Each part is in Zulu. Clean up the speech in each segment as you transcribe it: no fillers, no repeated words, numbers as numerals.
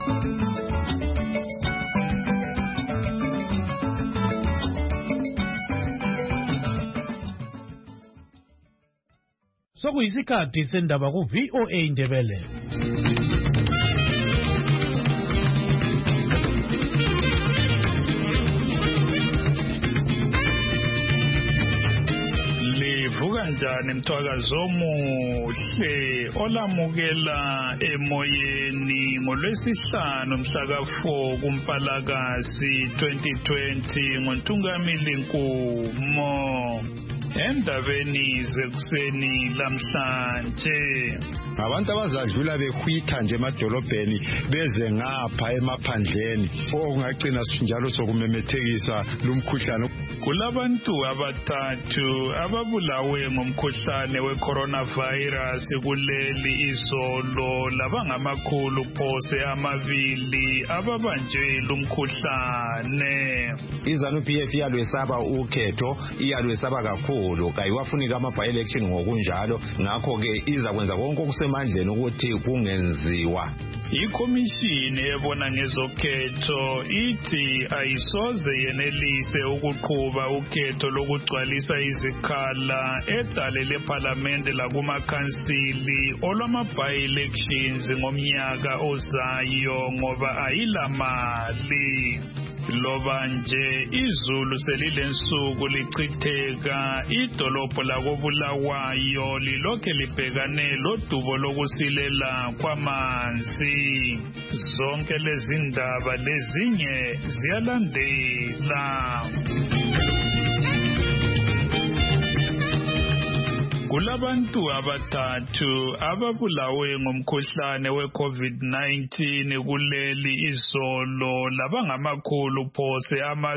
Sokuyisikhathi sendaba ku VOA Indebele. Livuka njani mthwakazo omuhle olamukela emoyeni ngolwesihlanu mhla ka4 kuMpalakazi 2020 ngoNtungamili Nkumo. Endabeni zekuseni lamhlanje abantu abazadlula bekhwitha nje emadolobheni beze ngapha emaphandleni okungagcina njalo sokumemethekisa lumkhuhlane. Kulabantu abathathu ababulawe ngomkhuhlane we-coronavirus kuleli izolo labangamakhulu phose 2 ababanjwe lumkhuhlane. iZANU-PF iyalwesaba ukhetho, iyalwesaba kakhulu, kayiwafunika ama-by-election ngokunjalo, ngakho-ke izakwenza konke okusemandleni ukuthi kungenziwa. Ikhomishini ebona ngezokhetho ithi ayisoze yenelise ukuqhuba ukhetho lokugcwalisa izikhala edale lephalamende lakumakhansili olwama-by-elections ngomnyaka ozayo ngoba ayilamali. Loba nje izulu selilensuku lichitheka, idolobho lakoBulawayo lilokhe libhekane lodubo lokusilela kwamanzi. Zonke lezi ndaba lezinye ziyalandela. Kulabantu abathathu ababulawe ngomkhuhlane we-COVID-19 kuleli izolo labangamakhulu phose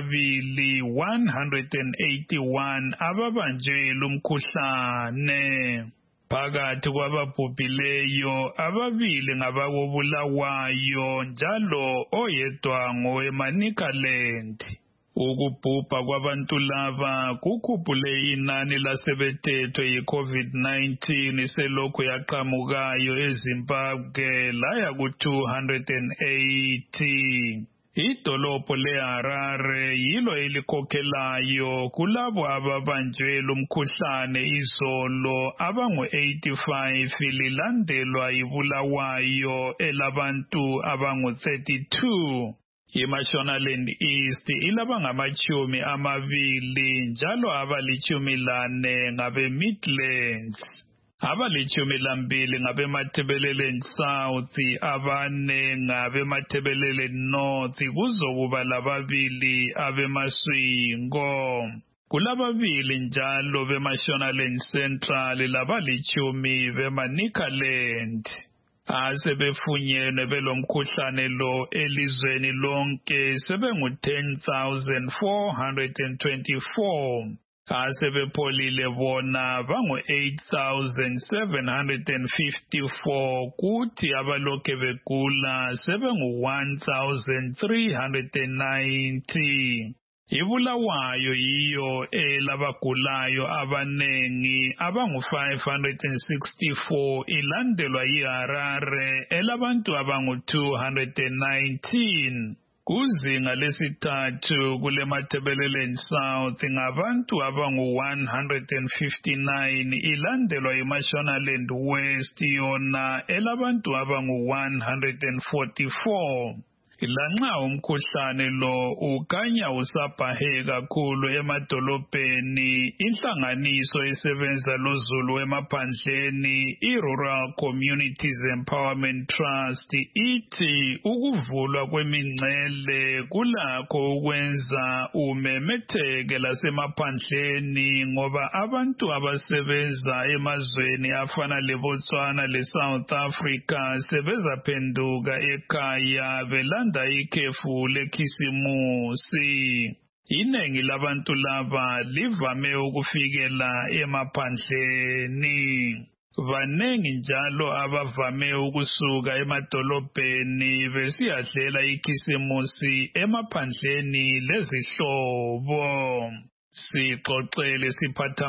181 ababanjwe lumkhuhlane. Phakathi kwababhubhileyo 2 ngabakobulawayo njalo oyedwa ngoweManicaland. Ukubhubha kwabantu laba kukhuphule inani lasebethethwe yi-COVID-19 selokhu yaqhamukayo eZimbabwe laya ku-280. Idolobho leHarare yilo elikhokhelayo kulabo ababanjwe lumkhuhlane izolo abangu-85 lilandelwa yiBulawayo elabantu abangu-32. IMashonaland East ilabangama-20 njalo abali-14 ngabe-Midlands, abali-12 ngabe-Matabeleland South, 4 ngabe-Matabeleland North, kuzokuba 2 abeMaswingo. Kulababili njalo beMashonaland Central labali-10 beManicaland. Asebefunyenwe belomkhuhlane lo elizweni lonke sebengu-10,424. Asebepholile bona bangu-8,754 kuthi abalokhe begula sebengu-1,390. IBulawayo yiyo elabagulayo abanengi abangu-564 ilandelwa yiHarare elabantu abangu-219. Kuzinga lesithathu kule Matabeleland South ngabantu abangu-159 ilandelwa yiMashonaland West yona elabantu abangu-144. Lanxa umkhuhlane lo ukanya usabhahe kakhulu emadolobheni, inhlanganiso esebenza lozulu emaphandleni iRural Communities Empowerment Trust ithi ukuvulwa kwemingcele kulakho ukwenza umemetheke lasemaphandleni ngoba abantu abasebenza emazweni afana leBotswana leSouth Africa sebezaphenduka ekhaya belanda ikhefu lekhisimusi. Iningi labantu laba livame ukufikela emaphandleni. Banengi njalo abavame ukusuka emadolobheni besiyadlela ikhisimusi emaphandleni lezihlobo. Sixoxele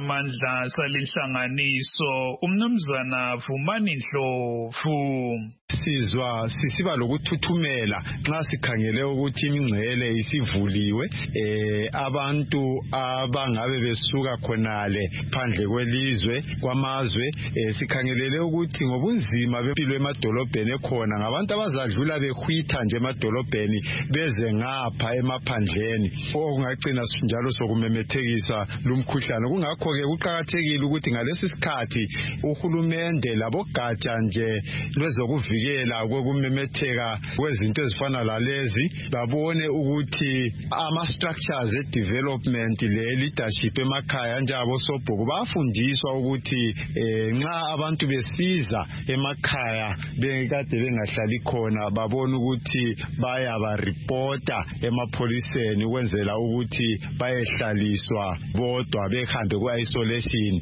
siphathamandla salinhlanganiso uMnumzana Vumani Ndlovu. sizwa sisiba lokuthuthumela nxa sikhangele ukuthi imingcele isivuliwe abantu abangabe besuka khonale phandle kwelizwe kwamazwe sikhangelele ukuthi ngobunzima bempilo emadolobheni ekhona ngabantu abazadlula behwitha nje emadolobheni beze ngapha emaphandleni okungagcina njalo sokumemethekisa lumkhuhlane. Kungakho ke kuqakathekile ukuthi ngalesi sikhathi uhulumende labogatsha nje lwezokuvikela kokumemetheka kwezinto ezifana lalezi babone ukuthi ama-structures e-development le-leadership emakhaya njabo sobhuku bafundiswa ukuthi nxa abantu besiza emakhaya bekade bengahlali khona babone ukuthi bayabaripota emapholiseni ukwenzela ukuthi bayehlaliswa bodwa behambe ku-isolation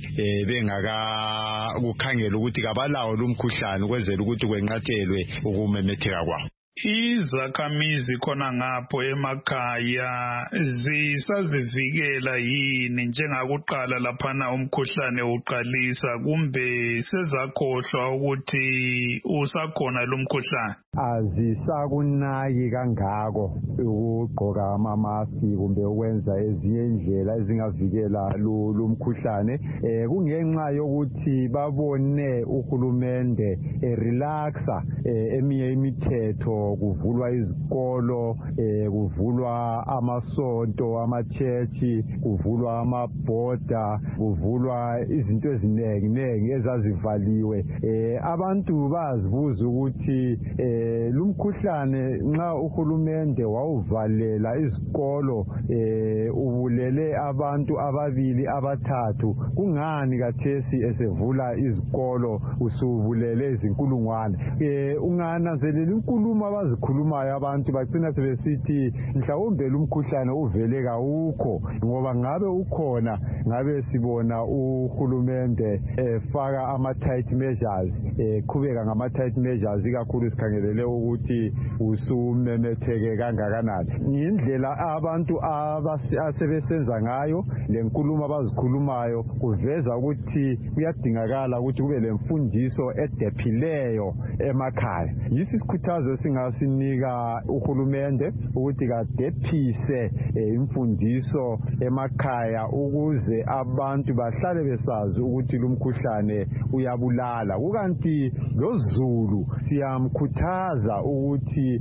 kukhangela ukuthi kabalawo lumkhuhlane ukwenzela ukuthi kwenqatshelwe ukumemetheka kwawo. Izakhamizi khona ngapho emakhaya zisazivikela yini njengakuqala laphana umkhuhlane uqalisa kumbe sezakhohlwa ukuthi usakhona lumkhuhlane? Azisakunaki kangako ukugqoka amamaski kumbe ukwenza ezinye indlela ezingavikela lumkhuhlane kungenxa yokuthi babone uhulumende relaxa eminye imithetho kuvulwa izikolo kuvulwa amasonto amachechi kuvulwa amabhoda kuvulwa izinto ezinengi ezazivaliwe abantu bazibuza ukuthi lumkhuhlane nxa uhulumende wawuvalela izikolo ubulele abantu ababili abathathu kungani kathesi esevula izikolo usubulele izinkulungwane ungananzelela inkulumo abazikhulumayo abantu bagcina sebesithi mhlawumbe lumkhuhlane uvele kawukho ngoba ngabe ukhona ngabe sibona uhulumende faka ama-tight measures qhubeka ngama-tight measures ikakhulu sikhangelele ukuthi usumemetheke kangakanani. Indlela abantu asebesenza ngayo lenkulumo abazikhulumayo kuveza ukuthi kuyadingakala ukuthi kube lemfundiso edephileyo emakhaya. Yisi isikhuthazo singasinika uhulumende ukuthi kadephise imfundiso emakhaya ukuze abantu bahlale besazi ukuthi lumkhuhlane uyabulala. Kukanti loZulu siyamkhuthaza ukuthi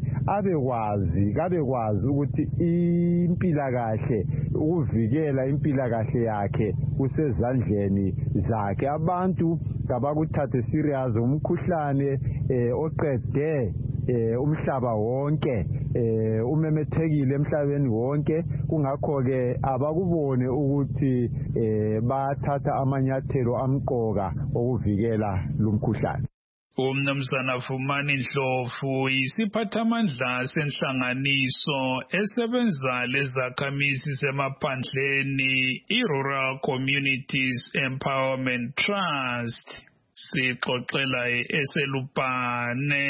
abekwazi ukuthi impilakahle ukuvikela impilakahle yakhe kusezandleni zakhe. Abantu kabakuthathe serious umkhuhlane oqede umhlaba wonke umemethekile emhlabeni wonke kungakho ke abakubone ukuthi bathatha amanyathelo amqoka okuvikela lumkhuhlane. Umnumzana Vumani Ndlovu isiphathamandla senhlanganiso esebenza lezakhamizi zemaphandleni i-Rural Communities Empowerment Trust sixoxela eselupane.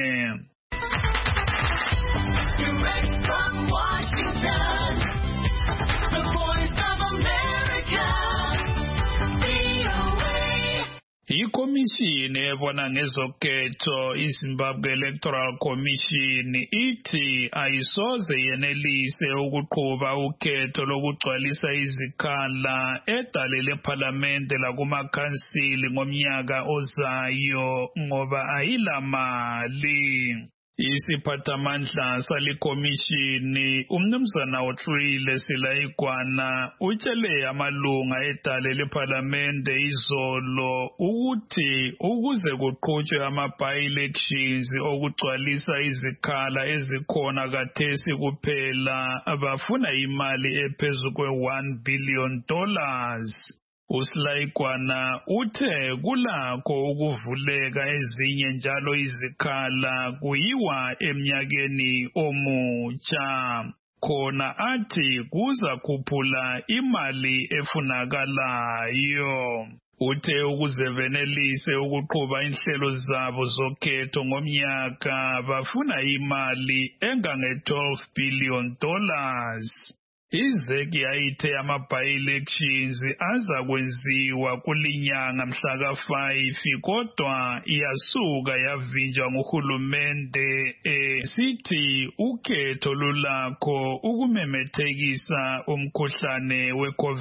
Direct from Washington, the Voice of America, VOA. Ikomishini ebona ngezokhetho iZimbabwe Electoral Commission ithi ayisoze yenelise ukuqhuba ukhetho lokugcwalisa izikhala edale lephalamende lakumakhansili ngomnyaka ozayo ngoba ayilamali. Isiphathamandla salikomishini umnumzana uThrile Silaigwana utshele amalunga edale lephalamende izolo ukuthi ukuze kuqhutshwe ama-by-elections okugcwalisa izikhala ezikhona kathesi kuphela bafuna imali ephezu kwe$1 billion. uSilaigwana uthe kulakho ukuvuleka ezinye njalo izikhala kuyiwa emnyakeni omutsha. Khona athi kuza khuphula imali efunakalayo. Uthe ukuze benelise ukuqhuba inhlelo zabo zokhetho ngomnyaka bafuna imali engange$12 billion. IZEC yayithe ama-by-elections aza kwenziwa kulinyanga mhla ka-5 kodwa yasuka yavinjwa nguhulumende sithi ukhetho lulakho ukumemethekisa umkhuhlane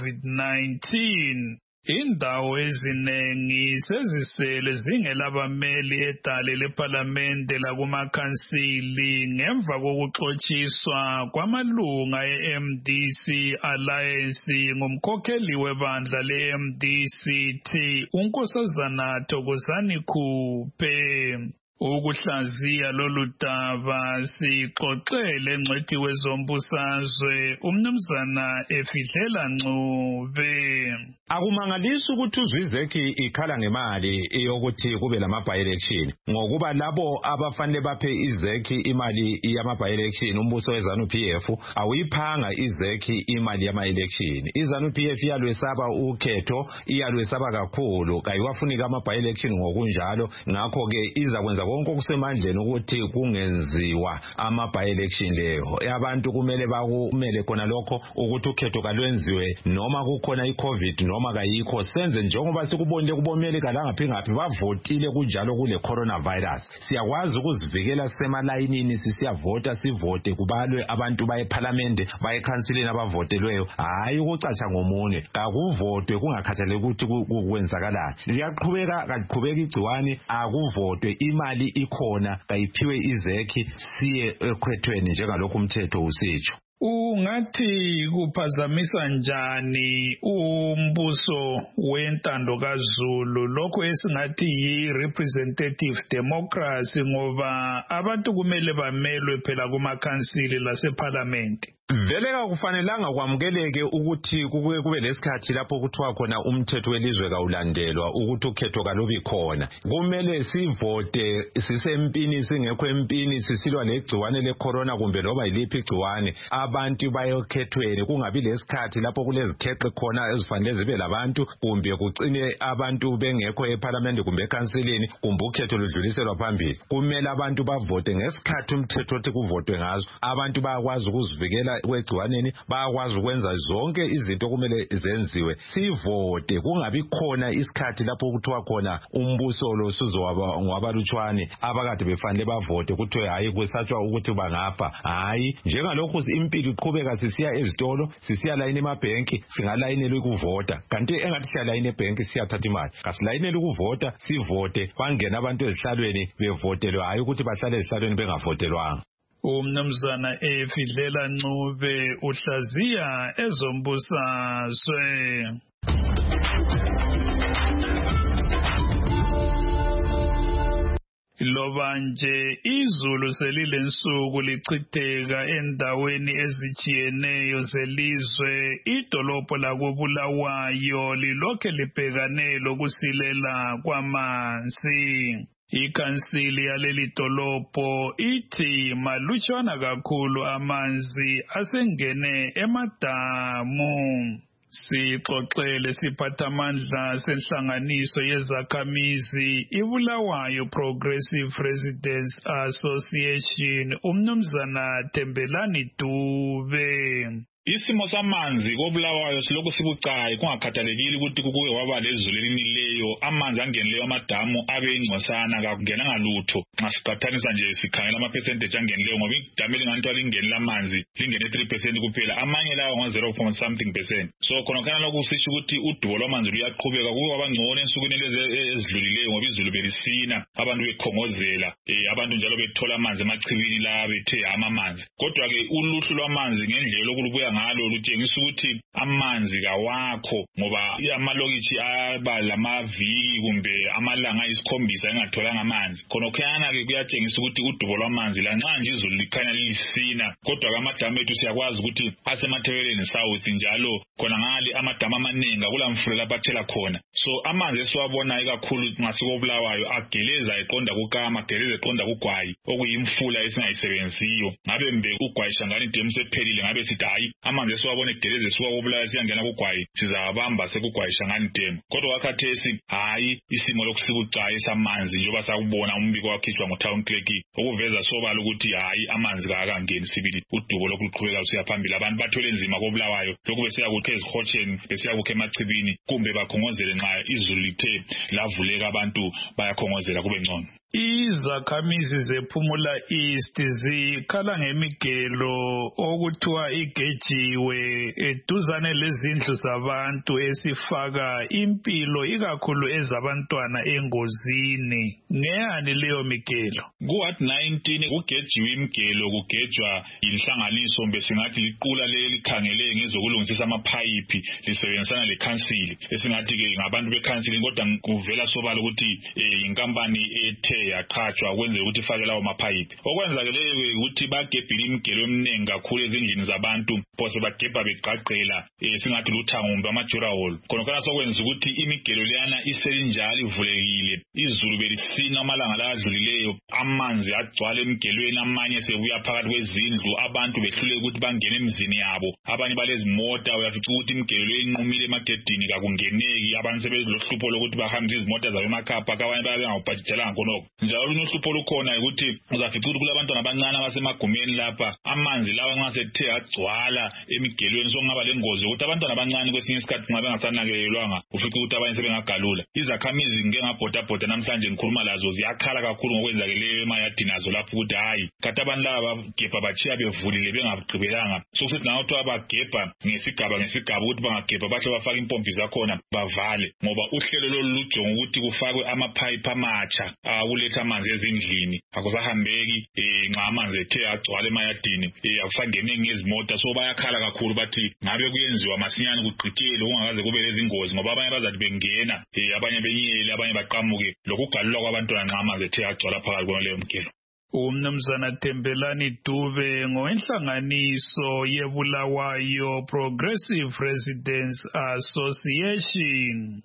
we-COVID-19. Indawo ezinengi sezisele zingelabameli edale lephalamende lakumakhansili ngemva kokuxotshiswa kwamalunga e-MDC Alliance ngumkhokheli webandla le-MDC uNkosazana Thokozani Khuphe. Ukuhlaziya lolu daba sixoxele ngcwethi wezombusazwe umnumzana Efidlela Ncube. Akumangalisi ukuthi uzwizeki ikhala ngemali yokuthi kube lama by-election ngokuba labo abafanele baphe izeki imali yama by-election umbuso weZANU-PF awuyiphanga izeki imali yama election. iZANU-PF iyalwesaba ukhetho, iyalwesaba kakhulu, kayiwafunika ama by-election ngokunjalo, ngakho ke izakwenza konke okusemandleni ukuthi kungenziwa ama by-election leyo. Abantu kumele khona lokho ukuthi ukhetho kalwenziwe noma kukhona iCovid noma kayikho, senze njengoba sikubonile kubomelika langaphi bavotile kunjalo kule coronavirus. Siyakwazi ukuzivikela sisemalayinini sisiyavota, sivote kubalwe abantu baye parliament baye councilini abavotelweyo, hayi ukucatsha ngomunye. Kakuvotwe kungakhathaleki ukuthi kwenzakalani. Liyaqhubeka kaqhubeka igciwane, akuvotwe, imali ikhona, kayiphiwe izeki, siye ekhwethweni njengalokho umthetho usitsho. Ungathi kuphazamisa njani umbuso wentando kaZulu lokho esingathi yi-representative democracy ngoba abantu kumele bamelwe phela kumakhansili lasephalamenti? Vele akufanelanga kwamukeleke ukuthi kube lesikhathi lapho kuthiwa khona umthetho welizwe kawulandelwa ukuthi ukhetho kalubi khona. Kumele sivote sisempini singekho empini sisilwa legciwane lecorona kumbe loba yiliphi igciwane, abantu bayokhethweni, kungabi lesikhathi lapho kulezikheqe khona ezifanele zibe labantu kumbe kucine abantu bengekho eParliament kumbe ekansilini kumbe ukhetho ludluliselwa phambili. Kumele abantu bavote ngesikhathi umthetho othi kuvotwe ngazo. Abantu bayakwazi ukuzivikela kwegciwaneni, bayakwazi ukwenza zonke izinto kumele zenziwe. Sivote, kungabi khona isikhathi lapho kuthiwa khona umbuso lo suzoba ngwabalutshwane abakade befanele bavote kuthiwe hayi kusatshwa ukuthi bangafa. Hayi, njengalokho impilo iqhubeka, sisiya ezitolo, sisiya layini emabhenki, singalayinela ukuvota. Kanti engathi siyalayina ebhenki siyathatha imali, kasilayinela ukuvota, sivote, bangena abantu ezihlalweni bevotelwe, hayi ukuthi bahlale ezihlalweni bengavotelwanga. Umnumzana Efidlela Ncube uhlaziya ezombusazwe. Loba nje izulu selilensuku lichitheka endaweni ezijiyeneyo zelizwe, idolobho lakoBulawayo lilokhe libhekane lokusilela kwamanzi. Ikhansili yaleli dolobho ithi malutshwana kakhulu amanzi asengene emadamu. Sixoxele siphathamandla senhlanganiso yezakhamizi iBulawayo Progressive Residents Association umnumzana Thembelani Dube. Isimo samanzi koBulawayo silokhu sibucayi kungakhathalekile ukuthi kuke waba lezulu elinileyo, amanzi angenileyo amadamu abe ingcosana kakungena ngalutho. Nxa siqathanisa nje sikhangela ama-percentage angenileyo ngoba idamu elinganto lingenile amanzi lingene 3% kuphela, amanye lawo ngo-0.something%. So khonokana lokhu sisho ukuthi udubo lwamanzi luyaqhubeka kuke wabangcono ensukwini lezi ezidlulileyo ngoba izulu belisina, abantu bekhongozela, abantu njalo bethola amanzi emachibini la bethe amanzi. Kodwa-ke uluhlu lwamanzi ngendlela lokulubuya ngalo lutshengisa ukuthi amanzi kawakho ngoba amalokitshi aba lamaviki kumbe amalanga ayisikhombisa engatholanga amanzi. Khonokhana-ke kuyatshengisa ukuthi udubo lwamanzi lanxa nje izulu likhanya lilisina, kodwa-ke amadamu ethu siyakwazi ukuthi asemathebeleni south njalo khona ngale amadamu amaningi akulamfula lapho athela khona. So amanzi esiwabonayo kakhulu ngasikobulawayo ageleza eqonda kukama, ageleza eqonda kugwayi okuyimfula esingayisebenzisiyo. Ngabe mbe ugwayi shangani idemu sephelile ngabe sithi hayi amanzi esiwabona egeleze siwabulala siyangena kugwayi sizawabamba sekugwayisha ngani demo. Kodwa wakhathesi hayi isimo lokusibucayi samanzi njengoba sakubona umbiko wakhishwa nguTown Clerk okuveza sobala ukuthi hayi amanzi akangeni sibili udubo lokuqhubeka siyaphambili abantu bathole nzima koBulawayo lokhu besiya kuthe ezihotsheni besiya kukhe emachibini kumbe bakhongozele nxa izulu lithe lavuleka abantu bayakhongozela kube ngcono. Izakhamizi zePhumula East zikhala ngemigelo okuthiwa igejiwe eduzane lezindlu zabantu esifaka impilo ikakhulu ezabantwana engozini. Ngeyani leyo migelo? Ku-Ward 19 kugejiwe imigelo kugejwa inhlanganiso besingathi liqula lelikhangele ngezokulungisisa amaphayiphi lisebenzisana lekhansili esingathi-ke ngabantu bekhansili kodwa kuvela sobala ukuthi inkampani ethe yaqhatshwa ukwenzela ukuthi ifake lawo maphayiphi. Okwenzakeleyo ukuthi bagebhile imigelo eminingi kakhulu ezindlini zabantu phose bagebha beqaqela singathi luthangumbe amajurahol khonokana sokwenza ukuthi imigelo leyana iselinjalo ivulekile izulu belisina amalanga la adlulileyo amanzi agcwala emigelweni amanye sebuya phakathi kwezindlu abantu behluleka ukuthi bangene emizini yabo abanye balezimota uyafica ukuthi imigelo le inqumile emagedini kakungeneki abantu sebezilohlupho lokuthi bahambise izimota zabo emakhapha abanye bayabangabhajitshelanga khonoko. Njalo unohlupho olukhona ukuthi uzafica ukuthi kulabantwana abancane abasemagumeni lapha amanzi lawa nxa sethe agcwala emigelweni sokungaba lengozi ukuthi abantwana abancane kwesinye isikhathi nxa bengasanakekelwanga ufica ukuthi abanye sebengagalula. Izakhamizi ngeke ngabhodabhoda namhlanje ngikhuluma lazo ziyakhala kakhulu ngokwenzakeleyo emayadini azo lapho ukuthi hayi kade abantu laba bagebha batshiya bevulile bengagqibelanga sokuthi nawo kuthiwa bagebha ngesigaba ukuthi bangagebha bahle bafake impompi zakhona bavale ngoba uhlelo lolu lujonga ukuthi kufakwe amaphayiphi amatsha akuletha amanzi ezindlini akusahambeki nxa amanzi ethe agcwala emayadini akusangeneki ngezimota so bayakhala kakhulu bathi ngabe kuyenziwa masinyane kugqithelwe kungakaze kube lezingozi ngoba abanye bazathi bengena abanye benyele abanye baqamuke lokugalulwa kwabantwana nxa amanzi ethe agcwala phakathi kwaleyo mgelo. Umnumzana Thembelani Dube ngowenhlanganiso yeBulawayo Progressive Residents Association.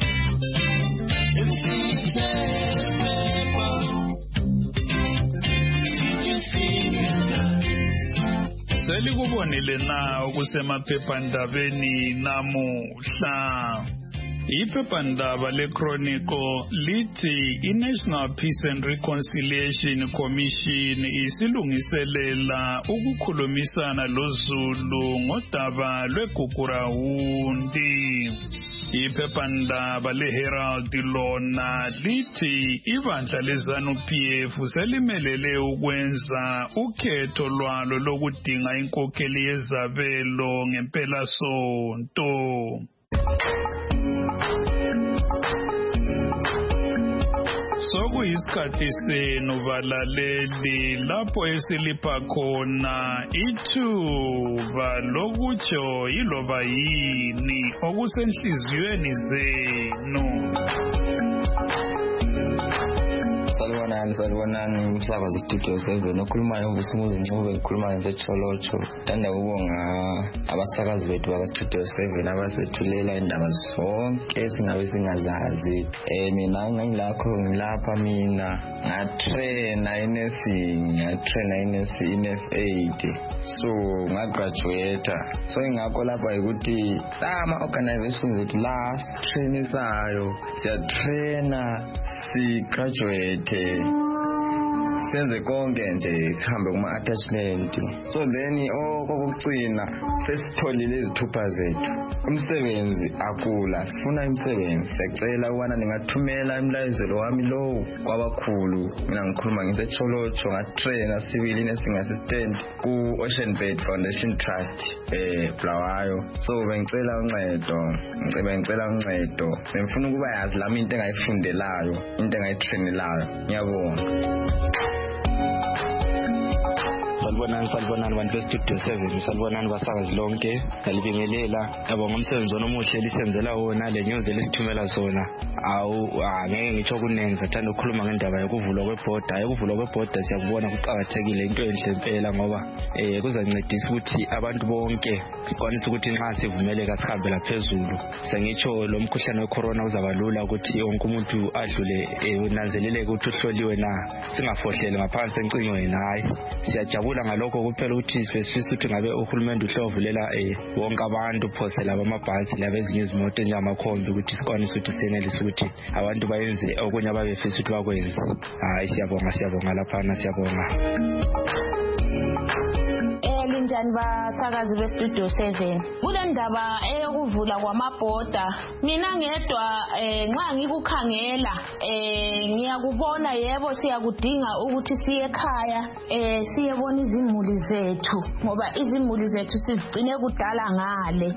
Selikubonile na okusemaphephandabeni namuhla. Iphephandaba leChronicle lithi iNational Peace and Reconciliation Commission isilungiselela ukukhulumisana loZulu ngodaba lweGugurawundi. Iphephandaba leHerald lona lithi ibandla leZANU-PF selimelele ukwenza ukhetho lwalo lokudinga inkokheli yezabelo ngempela sonto. Sokuyisikhathi senu balaleli lapho esilipha khona ithuba lokutsho yiloba yini okusenhliziyweni zenu. Salibonani umsakazo Studio 7 okhulumayo uVusimuzi Ncube ngikhuluma ngeCholocho. Thanda ukubonga abasakazi bethu baka Studio 7 abasethulela indaba zonke esingabe singazazi. Mina ngilapha mina ngatraina NS8 so ngagraduate so ingakho lapha ukuthi ama organizations ethu last trainisayo siyatraina si graduate senze konke nje sihambe kuma attachment so then okokugcina sesitholile izithupha zethu umsebenzi akula sifuna umsebenzi sicela ukwana ningathumela imlayezelo wami lo kwabakhulu mina ngikhuluma ngiseCholocho ngatraina civil nursing assistant ku Ocean Bed Foundation Trust Bulawayo so bengicela uncedo ngifuna ukuba yazi lami into engayifundelayo into engayitrainelayo ngiyabonga. Salibonani bantu beStudio 7 salibonani basakazi lonke ngalibingelela yabo ngomsebenzi omuhle lisenzela wona le news elisithumela sona ngeke ngitsho kunengi sathanda ukukhuluma ngendaba yokuvulwa kwebhoda siyakubona kuqhakathekile into enhle impela ngoba kuzancedisa ukuthi abantu bonke sikwanise ukuthi nxa sivumeleka sihambela phezulu sengitsho lo mkhuhlane wecorona uzabalula ukuthi wonke umuntu adlule unanzeleleke ukuthi uhloliwe na singafohlele ngaphansi encingweni hayi siyajabula ngalokho kuphela ukuthi sifisa ukuthi ngabe uhulumende uhlovulela wonke abantu phose laba amabhasi laba ezinye izimoto njengamakhombi ukuthi sikwanise ukuthi senelise ukuthi abantu bayenze okunye ababefisa ukuthi bakwenze. Hayi siyabonga laphana siyabonga. Linjani basakazi bestudio 7 kule ndaba eyokuvula kwamabhoda mina ngedwa nxa ngikukhangela ngiyakubona yebo siyakudinga ukuthi siye ekhaya siyebona izimuli zethu ngoba izimuli zethu sizigcine kudala ngale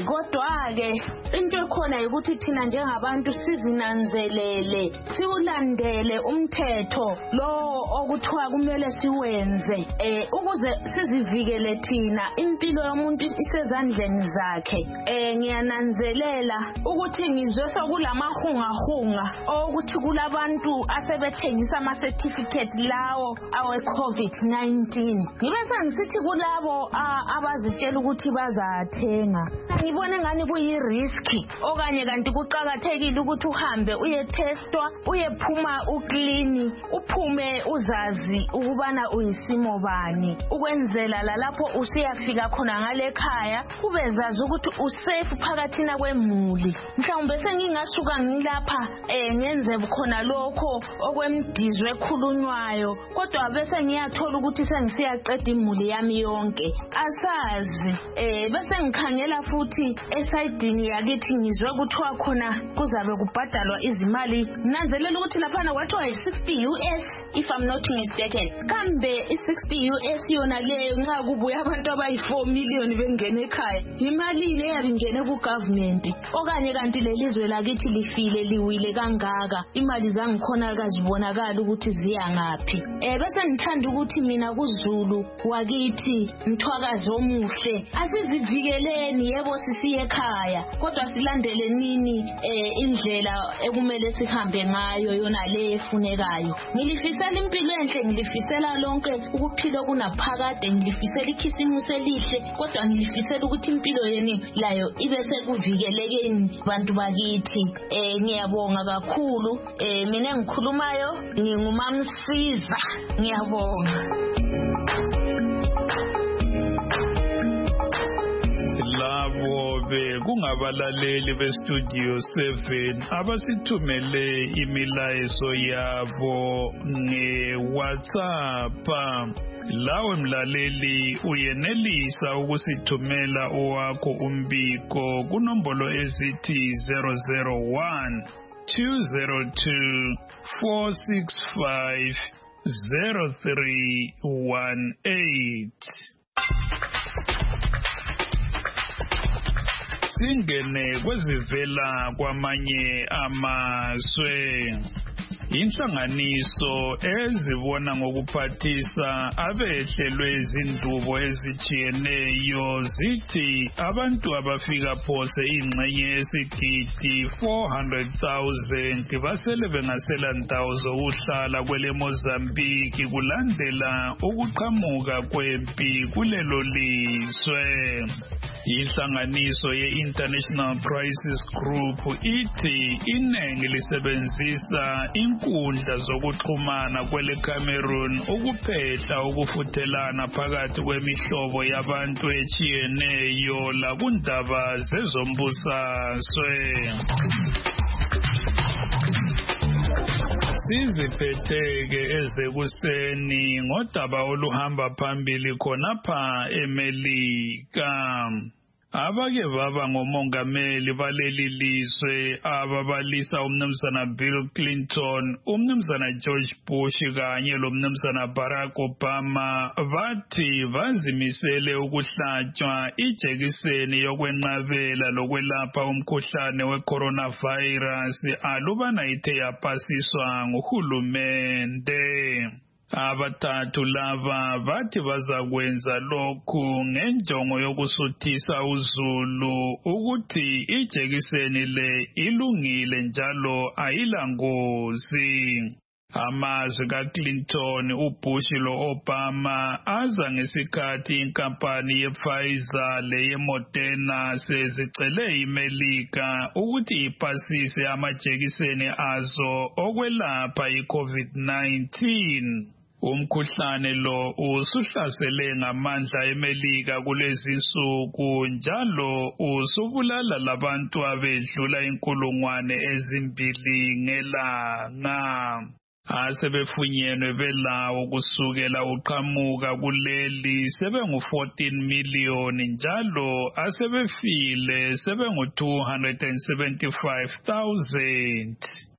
kodwa ke into ekhona ukuthi thina njengabantu sizinanzelele siulandele umthetho lo okuthiwa kumele siwenze ukuze sizivikele thina impilo yomuntu isezandleni zakhe. Ngiyananzelela ukuthi ngizwe sokulamahungahunga ukuthi kulabantu asebethengisa ama certificate lawo awe COVID-19 ngibe sengisithi kulabo abazitshela ukuthi bazathenga ngibone ngani kuyi risk okanye kanti kuqhakathekile ukuthi uhambe uyetestwa uyephuma uclean uphume uzazi ukubana uyisimo bani ukwenzela lapho usiyafika khona ngale ekhaya ubezazi ukuthi usafe phakathina kwemuli mhlawumbe sengingasuka ngilapha ngenze khona lokho okwemdizwe ekhulunywayo kodwa bese ngiyathola ukuthi sengisiyaqeda imuli yami yonke asazi bese ngikhangela futhi esidini yakithi ngizwe kuthiwa khona kuzabe kubhadalwa izimali nanzelela ukuthi lapha kwathiwa $60 US if I'm not mistaken kambe i$60 US yona leyo nxa kubuya abantu abayi4 million bengene ekhaya imali le yabingene ku government okanye kanti lelizwe lakithi lifile liwile kangaka imali zangikhona akazibonakala ukuthi ziya ngapi bese ngithanda ukuthi mina kuZulu wakithi mthwakazi omuhle asizivikeleni yebo sisiye ekhaya kodwa silandele nini indlela ekumele sihambe ngayo yona le efunekayo ngilifisela impilo enhle ngilifisela lonke ukuphila kunaphakade ngilifisela ikhisimuso elihle kodwa ngilifisela ukuthi impilo yeni layo ibe sekuvikelekeni bantu bakithi ngiyabonga kakhulu mina engikhulumayo ngingumamsiza ngiyabonga labo kungabalaleli bestudio 7 abasithumele imilayezo yabo ngeWhatsApp lawe mlaleli uyenelisa ukusithumela owakho umbiko kunombolo ezithi 001 202 465 0318 singene kwezivela kwamanye amazwe inhlanganiso ezibona ngokuphathisa abehlelwe izindubo ezitshiyeneyo zithi abantu abafika phose ingxenye yesigidi 400,000 basele bengasela ndawo zokuhlala kwele Mozambique kulandela ukuqhamuka kwempi kulelo lizwe. Inhlanganiso ye-International Crisis Group ithi iningi lisebenzisa inkundla zokuxhumana kwele Cameroon ukuphehla ukufuthelana phakathi kwemihlobo yabantu etshiyeneyo lakundaba zezombusazwe. Siziphetheke ezekuseni ngodaba oluhamba phambili khonapha eMelika. Abake baba ngomongameli baleli lizwe ababalisa umnumzana Bill Clinton, umnumzana George Bush kanye lomnumzana Barack Obama bathi bazimisele ukuhlatshwa ijekiseni yokwenqabela lokwelapha umkhuhlane we-coronavirus alubana ithe yapasiswa nguhulumende. Abathathu laba bathi bazakwenza lokhu ngenjongo yokusuthisa uzulu ukuthi ijekiseni le ilungile njalo ayilangozi. Amazwi kaClinton, uBush lo-Obama aza ngesikhathi inkampani ye-Pfizer leye-Moderna sezicele iMelika ukuthi ipasise amajekiseni azo okwelapha i-COVID-19. Umkhuhlane lo usuhlasele ngamandla eMelika kulezi insuku njalo usubulala labantu abedlula 2,000 ngelanga. Asebefunyenwe belawo kusukela uqhamuka kuleli sebengu-14 miliyoni njalo asebefile sebengu-275,000.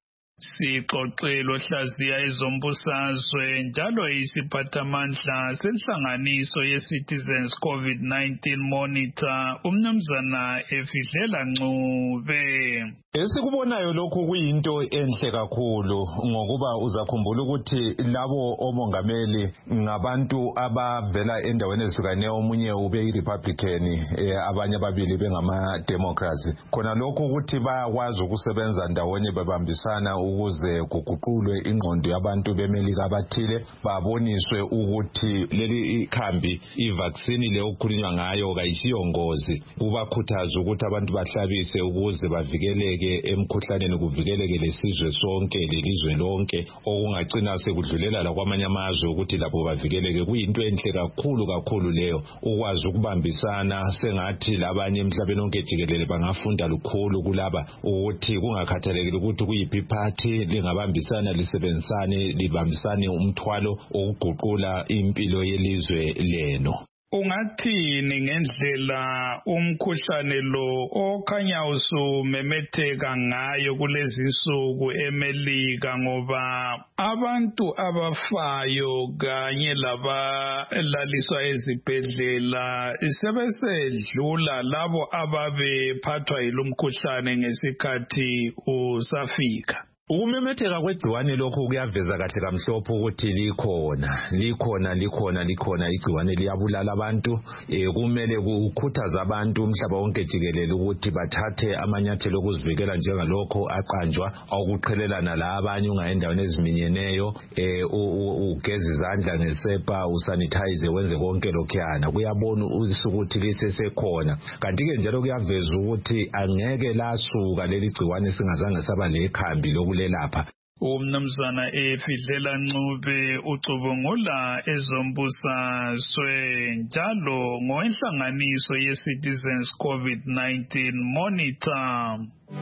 Sixoxelo hlaziya ezombusazwe njalo isiphathamandla senhlanganiso ye-Citizens COVID-19 Monitor umnumzana Efidlela Ncube. Esikubonayo lokhu kuyinto enhle kakhulu ngokuba uzakhumbula ukuthi labo omongameli ngabantu abavela endaweni ezihlukeneyo, omunye ube yi-Republican abanye ababili bengama-Democrats. Khona lokhu ukuthi bayakwazi ukusebenza ndawonye bebambisana ukuze kuguqulwe ingqondo yabantu beMelika abathile, baboniswe ukuthi leli ikhambi i-vaccine le okukhulunywa ngayo kayisiyongozi. Kubakhuthaza ukuthi abantu bahlabise ukuze bavikeleke emkhuhlaneni, kuvikeleke lesizwe sonke lelizwe lonke, okungagcina sekudlulela lakwamanye amazwe ukuthi lapho bavikeleke. Kuyinto enhle kakhulu leyo, ukwazi ukubambisana. Sengathi labanye emhlabeni onke jikelele bangafunda lukhulu kulaba ukuthi kungakhathalekile ukuthi kuyiphi iphathi, lingabambisana lisebenzisane, libambisane umthwalo okuguqula impilo yelizwe leno. Ungathini ngendlela umkhuhlane lo okhanya usumemetheka ngayo kulezi insuku eMelika, ngoba abantu abafayo kanye labalaliswa ezibhedlela sebesedlula labo ababephathwa yilomkhuhlane ngesikhathi usafika? Ukumemetheka kwegciwane lokho kuyaveza kahle kamhlophe ukuthi likhona igciwane liyabulala abantu. Kumele kukhuthaza abantu umhlaba wonke jikelele ukuthi bathathe amanyathelo okuzivikela njengalokho aqanjwa okuqhelelana la abanye ungayendaweni eziminyeneyo, ugeza izandla ngesepa, usanitize, wenze konke lokhuyana. Kuyabona ukuthi lisesekhona. Kanti-ke njalo kuyaveza ukuthi angeke lasuka leli gciwane singazange saba lekhambi lokulelapha. Umnumzana Efidlela Ncube ucubungula ezombusazwe njalo ngowenhlanganiso ye-Citizens COVID-19 Monitor.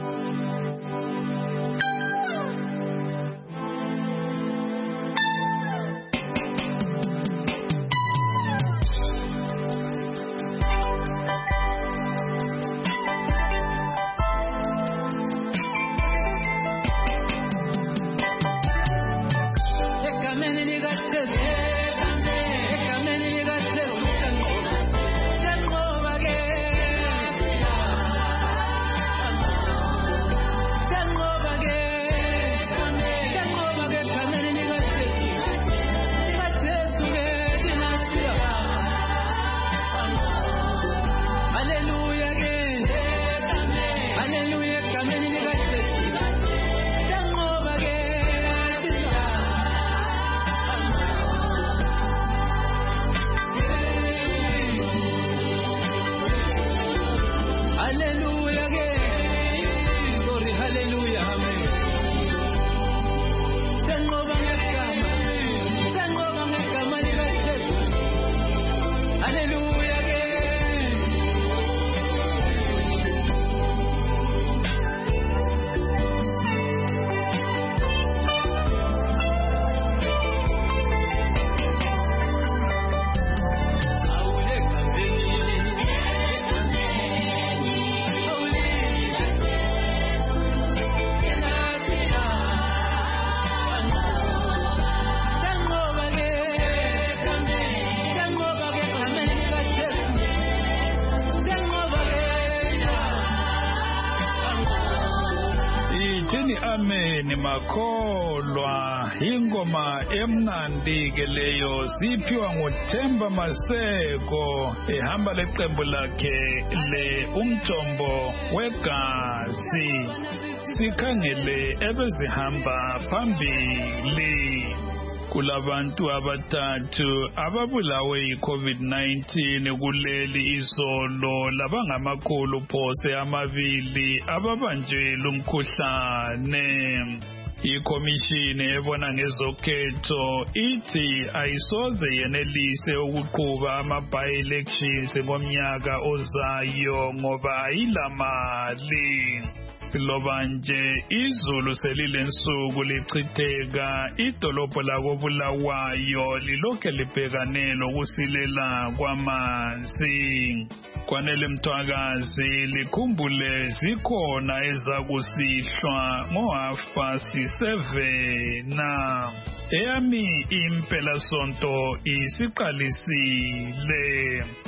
Makholwa ingoma emnandi ke leyo siphiwa nguThemba Maseko ehamba leqembu lakhe le umthombo wegazi. Sikhangele ebezihamba phambili. Kulabantu abathathu ababulawe yi-COVID-19 kuleli izolo, labangamakhulu phose 2 ababanjwe lumkhuhlane. Ikhomishini ebona ngezokhetho ithi ayisoze yenelise ukuqhuba ama-by-elections ngomnyaka ozayo ngoba ayilamali. Loba nje izulu selilensuku lichitheka, idolobho lakoBulawayo lilokhe libhekane lokusilela kwamanzi. Kwanele Mthwakazi likhumbule zikhona ezakusihlwa ngo7:30. Eyami impelasonto isiqalisile.